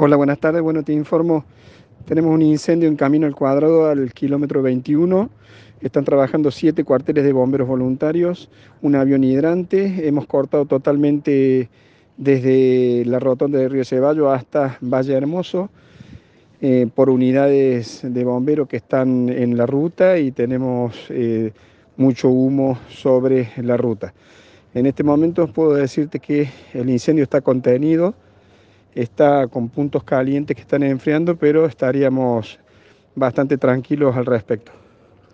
Hola, buenas tardes. Bueno, te informo, tenemos un incendio en Camino al Cuadrado al kilómetro 21. Están trabajando 7 cuarteles de bomberos voluntarios, un avión hidrante. Hemos cortado totalmente desde la rotonda de Río Ceballos hasta Valle Hermoso por unidades de bomberos que están en la ruta y tenemos mucho humo sobre la ruta. En este momento puedo decirte que el incendio está contenido. Está con puntos calientes que están enfriando, pero estaríamos bastante tranquilos al respecto.